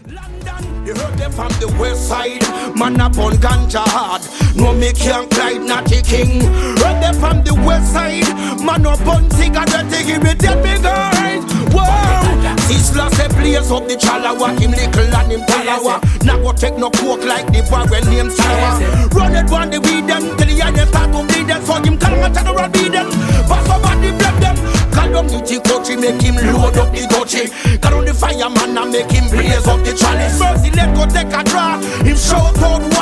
You heard them from the west side, man up on ganja hard. No me can't glide, not a king. Heard them from the west side, man up on cigarette, give me tell me guys. Wow, Isla say blaze up the chalawa, him little and him talawa. Now go take no coke like the boy when name Salawa. Run it one the weed them, till the end start to bleed them. So him call him a general beat them, pass over the blood them. Call down the T-Coachy, make him load up the Gucci. Call on the fireman and make him blaze up the chalice. Mercy let go take a draw, him shout out